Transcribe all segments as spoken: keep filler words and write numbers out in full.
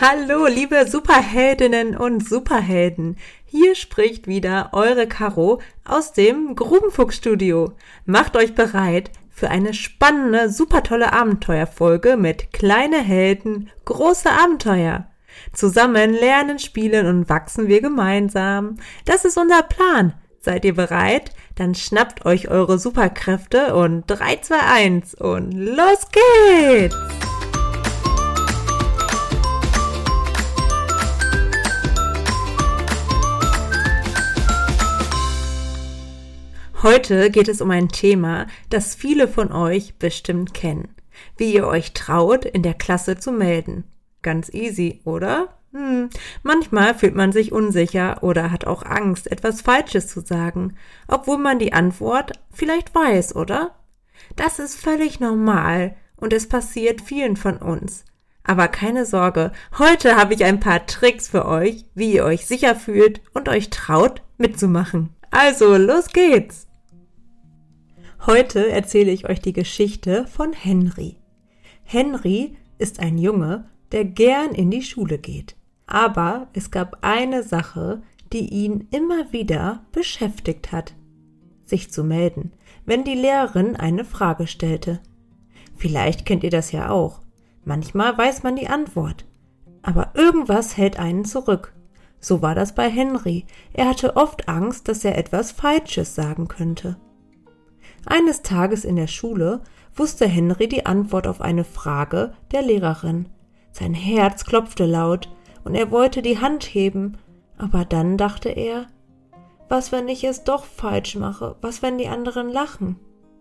Hallo, liebe Superheldinnen und Superhelden. Hier spricht wieder eure Caro aus dem Grubenfuchs-Studio. Macht euch bereit für eine spannende, super tolle Abenteuerfolge mit kleine Helden, große Abenteuer. Zusammen lernen, spielen und wachsen wir gemeinsam. Das ist unser Plan. Seid ihr bereit? Dann schnappt euch eure Superkräfte und drei, zwei, eins und los geht's! Heute geht es um ein Thema, das viele von euch bestimmt kennen. Wie ihr euch traut, in der Klasse zu melden. Ganz easy, oder? Hm. Manchmal fühlt man sich unsicher oder hat auch Angst, etwas Falsches zu sagen, obwohl man die Antwort vielleicht weiß, oder? Das ist völlig normal und es passiert vielen von uns. Aber keine Sorge, heute habe ich ein paar Tricks für euch, wie ihr euch sicher fühlt und euch traut, mitzumachen. Also, los geht's! Heute erzähle ich euch die Geschichte von Henry. Henry ist ein Junge, der gern in die Schule geht. Aber es gab eine Sache, die ihn immer wieder beschäftigt hat. Sich zu melden, wenn die Lehrerin eine Frage stellte. Vielleicht kennt ihr das ja auch. Manchmal weiß man die Antwort. Aber irgendwas hält einen zurück. So war das bei Henry. Er hatte oft Angst, dass er etwas Falsches sagen könnte. Eines Tages in der Schule wusste Henry die Antwort auf eine Frage der Lehrerin. Sein Herz klopfte laut und er wollte die Hand heben, aber dann dachte er, was, wenn ich es doch falsch mache? Was, wenn die anderen lachen?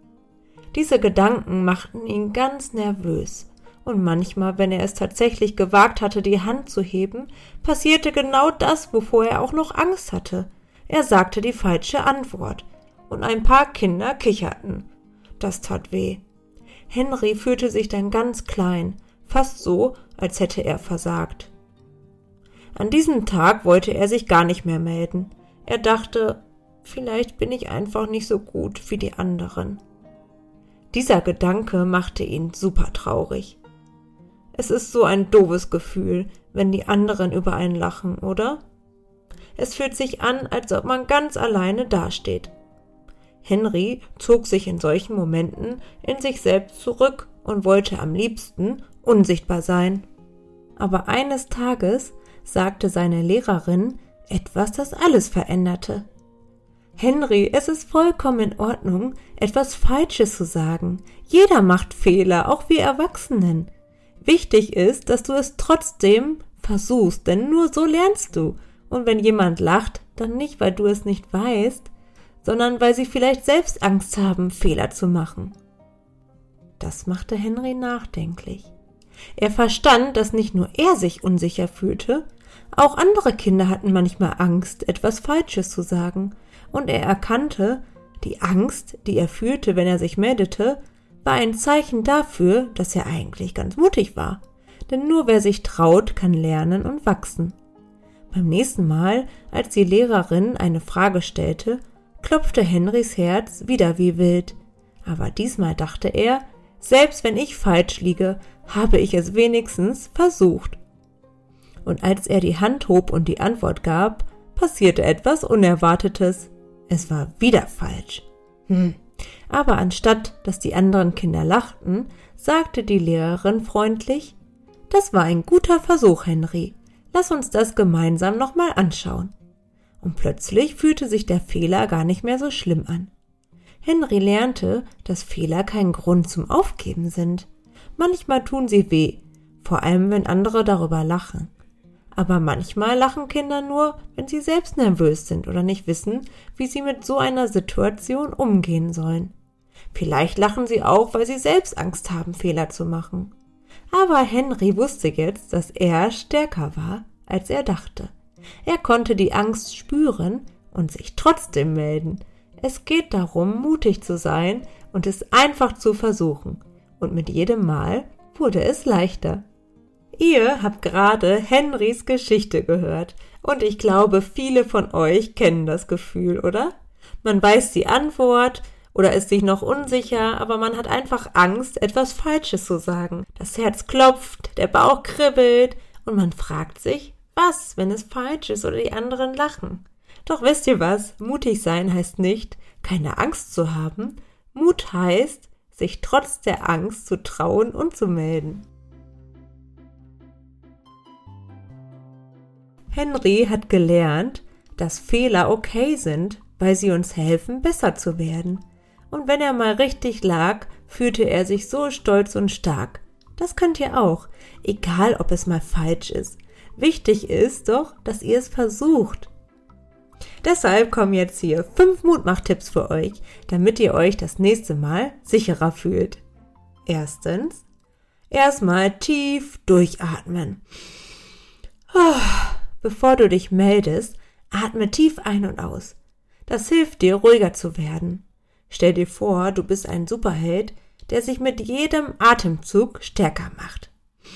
Diese Gedanken machten ihn ganz nervös. Und manchmal, wenn er es tatsächlich gewagt hatte, die Hand zu heben, passierte genau das, wovor er auch noch Angst hatte. Er sagte die falsche Antwort. Und ein paar Kinder kicherten. Das tat weh. Henry fühlte sich dann ganz klein, fast so, als hätte er versagt. An diesem Tag wollte er sich gar nicht mehr melden. Er dachte, vielleicht bin ich einfach nicht so gut wie die anderen. Dieser Gedanke machte ihn super traurig. Es ist so ein doofes Gefühl, wenn die anderen über einen lachen, oder? Es fühlt sich an, als ob man ganz alleine dasteht. Henry zog sich in solchen Momenten in sich selbst zurück und wollte am liebsten unsichtbar sein. Aber eines Tages sagte seine Lehrerin etwas, das alles veränderte. Henry, es ist vollkommen in Ordnung, etwas Falsches zu sagen. Jeder macht Fehler, auch wir Erwachsenen. Wichtig ist, dass du es trotzdem versuchst, denn nur so lernst du. Und wenn jemand lacht, dann nicht, weil du es nicht weißt, sondern weil sie vielleicht selbst Angst haben, Fehler zu machen. Das machte Henry nachdenklich. Er verstand, dass nicht nur er sich unsicher fühlte, auch andere Kinder hatten manchmal Angst, etwas Falsches zu sagen. Und er erkannte, die Angst, die er fühlte, wenn er sich meldete, war ein Zeichen dafür, dass er eigentlich ganz mutig war. Denn nur wer sich traut, kann lernen und wachsen. Beim nächsten Mal, als die Lehrerin eine Frage stellte, klopfte Henrys Herz wieder wie wild. Aber diesmal dachte er, selbst wenn ich falsch liege, habe ich es wenigstens versucht. Und als er die Hand hob und die Antwort gab, passierte etwas Unerwartetes. Es war wieder falsch. Hm. Aber anstatt, dass die anderen Kinder lachten, sagte die Lehrerin freundlich, das war ein guter Versuch, Henry. Lass uns das gemeinsam nochmal anschauen. Und plötzlich fühlte sich der Fehler gar nicht mehr so schlimm an. Henry lernte, dass Fehler kein Grund zum Aufgeben sind. Manchmal tun sie weh, vor allem wenn andere darüber lachen. Aber manchmal lachen Kinder nur, wenn sie selbst nervös sind oder nicht wissen, wie sie mit so einer Situation umgehen sollen. Vielleicht lachen sie auch, weil sie selbst Angst haben, Fehler zu machen. Aber Henry wusste jetzt, dass er stärker war, als er dachte. Er konnte die Angst spüren und sich trotzdem melden. Es geht darum, mutig zu sein und es einfach zu versuchen. Und mit jedem Mal wurde es leichter. Ihr habt gerade Henrys Geschichte gehört und ich glaube, viele von euch kennen das Gefühl, oder? Man weiß die Antwort oder ist sich noch unsicher, aber man hat einfach Angst, etwas Falsches zu sagen. Das Herz klopft, der Bauch kribbelt und man fragt sich, was, wenn es falsch ist oder die anderen lachen? Doch wisst ihr was? Mutig sein heißt nicht, keine Angst zu haben. Mut heißt, sich trotz der Angst zu trauen und zu melden. Henry hat gelernt, dass Fehler okay sind, weil sie uns helfen, besser zu werden. Und wenn er mal richtig lag, fühlte er sich so stolz und stark. Das könnt ihr auch, egal ob es mal falsch ist. Wichtig ist doch, dass ihr es versucht. Deshalb kommen jetzt hier fünf Mutmachtipps für euch, damit ihr euch das nächste Mal sicherer fühlt. Erstens, erstmal tief durchatmen. Bevor du dich meldest, atme tief ein und aus. Das hilft dir, ruhiger zu werden. Stell dir vor, du bist ein Superheld, der sich mit jedem Atemzug stärker macht.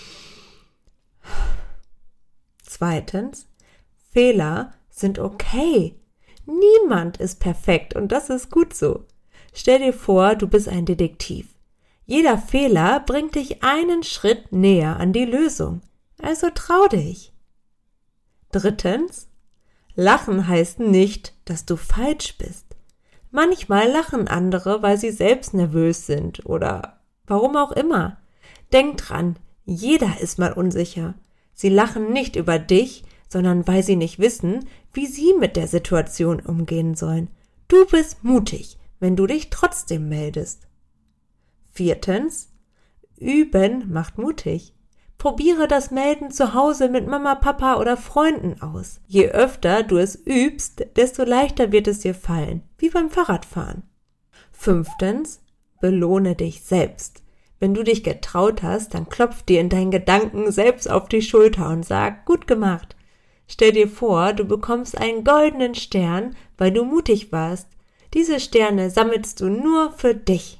Zweitens, Fehler sind okay. Niemand ist perfekt und das ist gut so. Stell dir vor, du bist ein Detektiv. Jeder Fehler bringt dich einen Schritt näher an die Lösung. Also trau dich. Drittens, Lachen heißt nicht, dass du falsch bist. Manchmal lachen andere, weil sie selbst nervös sind oder warum auch immer. Denk dran, jeder ist mal unsicher. Sie lachen nicht über dich, sondern weil sie nicht wissen, wie sie mit der Situation umgehen sollen. Du bist mutig, wenn du dich trotzdem meldest. Viertens, Üben macht mutig. Probiere das Melden zu Hause mit Mama, Papa oder Freunden aus. Je öfter du es übst, desto leichter wird es dir fallen, wie beim Fahrradfahren. Fünftens, belohne dich selbst. Wenn du dich getraut hast, dann klopf dir in deinen Gedanken selbst auf die Schulter und sag, gut gemacht. Stell dir vor, du bekommst einen goldenen Stern, weil du mutig warst. Diese Sterne sammelst du nur für dich.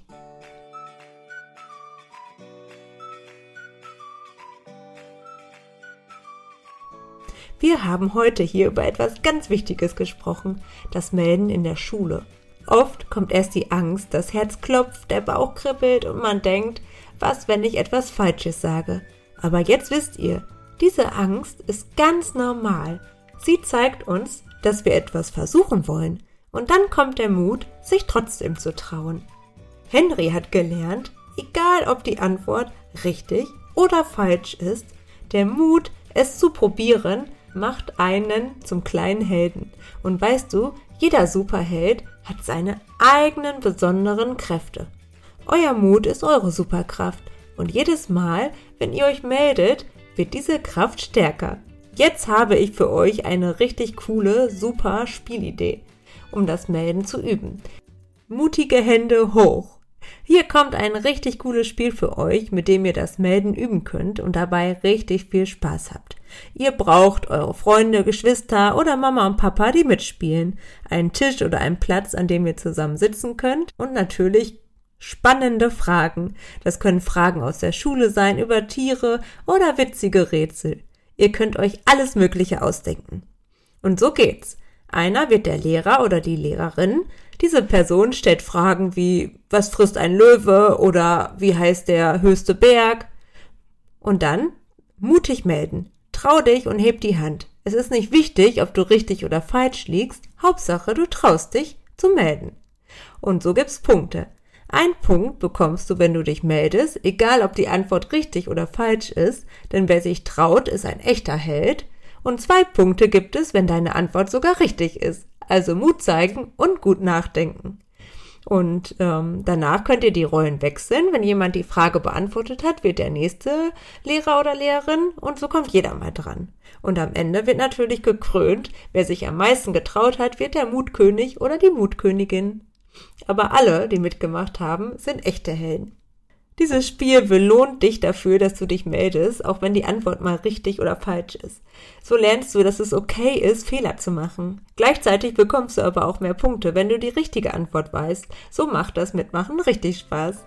Wir haben heute hier über etwas ganz Wichtiges gesprochen, das Melden in der Schule. Oft kommt erst die Angst, das Herz klopft, der Bauch kribbelt und man denkt, was, wenn ich etwas Falsches sage? Aber jetzt wisst ihr, diese Angst ist ganz normal. Sie zeigt uns, dass wir etwas versuchen wollen. Und dann kommt der Mut, sich trotzdem zu trauen. Henry hat gelernt, egal ob die Antwort richtig oder falsch ist, der Mut, es zu probieren, macht einen zum kleinen Helden. Und weißt du, jeder Superheld hat seine eigenen besonderen Kräfte. Euer Mut ist eure Superkraft. Und jedes Mal, wenn ihr euch meldet, wird diese Kraft stärker. Jetzt habe ich für euch eine richtig coole, super Spielidee, um das Melden zu üben. Mutige Hände hoch! Hier kommt ein richtig cooles Spiel für euch, mit dem ihr das Melden üben könnt und dabei richtig viel Spaß habt. Ihr braucht eure Freunde, Geschwister oder Mama und Papa, die mitspielen, einen Tisch oder einen Platz, an dem ihr zusammen sitzen könnt und natürlich spannende Fragen. Das können Fragen aus der Schule sein, über Tiere oder witzige Rätsel. Ihr könnt euch alles Mögliche ausdenken. Und so geht's. Einer wird der Lehrer oder die Lehrerin. Diese Person stellt Fragen wie, was frisst ein Löwe oder wie heißt der höchste Berg? Und dann mutig melden. Trau dich und heb die Hand. Es ist nicht wichtig, ob du richtig oder falsch liegst. Hauptsache, du traust dich zu melden. Und so gibt's Punkte. Ein Punkt bekommst du, wenn du dich meldest, egal ob die Antwort richtig oder falsch ist, denn wer sich traut, ist ein echter Held. Und zwei Punkte gibt es, wenn deine Antwort sogar richtig ist. Also Mut zeigen und gut nachdenken. Und ähm, danach könnt ihr die Rollen wechseln. Wenn jemand die Frage beantwortet hat, wird der nächste Lehrer oder Lehrerin und so kommt jeder mal dran. Und am Ende wird natürlich gekrönt, wer sich am meisten getraut hat, wird der Mutkönig oder die Mutkönigin. Aber alle, die mitgemacht haben, sind echte Helden. Dieses Spiel belohnt dich dafür, dass du dich meldest, auch wenn die Antwort mal richtig oder falsch ist. So lernst du, dass es okay ist, Fehler zu machen. Gleichzeitig bekommst du aber auch mehr Punkte, wenn du die richtige Antwort weißt. So macht das Mitmachen richtig Spaß.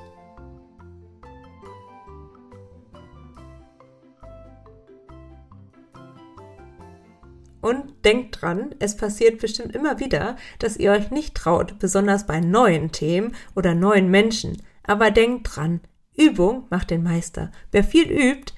Und denkt dran, es passiert bestimmt immer wieder, dass ihr euch nicht traut, besonders bei neuen Themen oder neuen Menschen. Aber denkt dran, Übung macht den Meister. Wer viel übt,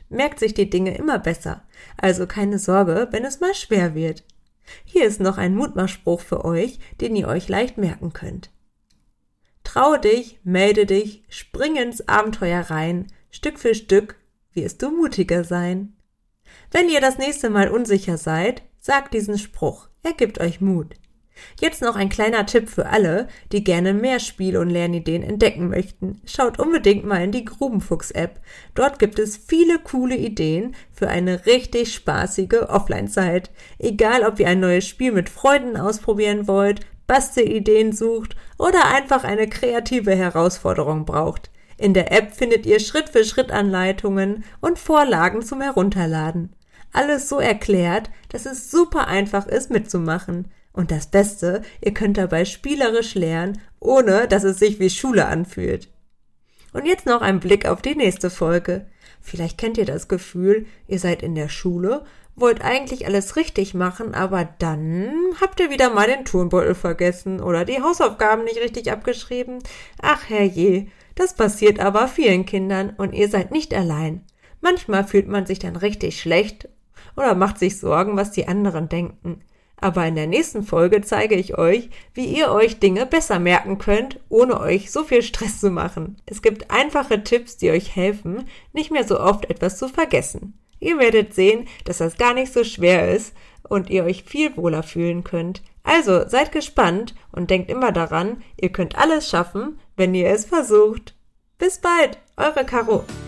merkt sich die Dinge immer besser. Also keine Sorge, wenn es mal schwer wird. Hier ist noch ein Mutmachspruch für euch, den ihr euch leicht merken könnt. Trau dich, melde dich, spring ins Abenteuer rein, Stück für Stück wirst du mutiger sein. Wenn ihr das nächste Mal unsicher seid, sagt diesen Spruch, er gibt euch Mut. Jetzt noch ein kleiner Tipp für alle, die gerne mehr Spiel- und Lernideen entdecken möchten. Schaut unbedingt mal in die Grubenfuchs-App. Dort gibt es viele coole Ideen für eine richtig spaßige Offline-Zeit. Egal, ob ihr ein neues Spiel mit Freunden ausprobieren wollt, Bastelideen sucht oder einfach eine kreative Herausforderung braucht. In der App findet ihr Schritt-für-Schritt-Anleitungen und Vorlagen zum Herunterladen. Alles so erklärt, dass es super einfach ist mitzumachen. Und das Beste, ihr könnt dabei spielerisch lernen, ohne dass es sich wie Schule anfühlt. Und jetzt noch ein Blick auf die nächste Folge. Vielleicht kennt ihr das Gefühl, ihr seid in der Schule, wollt eigentlich alles richtig machen, aber dann habt ihr wieder mal den Turnbeutel vergessen oder die Hausaufgaben nicht richtig abgeschrieben. Ach herrje, das passiert aber vielen Kindern und ihr seid nicht allein. Manchmal fühlt man sich dann richtig schlecht oder macht sich Sorgen, was die anderen denken. Aber in der nächsten Folge zeige ich euch, wie ihr euch Dinge besser merken könnt, ohne euch so viel Stress zu machen. Es gibt einfache Tipps, die euch helfen, nicht mehr so oft etwas zu vergessen. Ihr werdet sehen, dass das gar nicht so schwer ist und ihr euch viel wohler fühlen könnt. Also seid gespannt und denkt immer daran, ihr könnt alles schaffen, wenn ihr es versucht. Bis bald, eure Caro.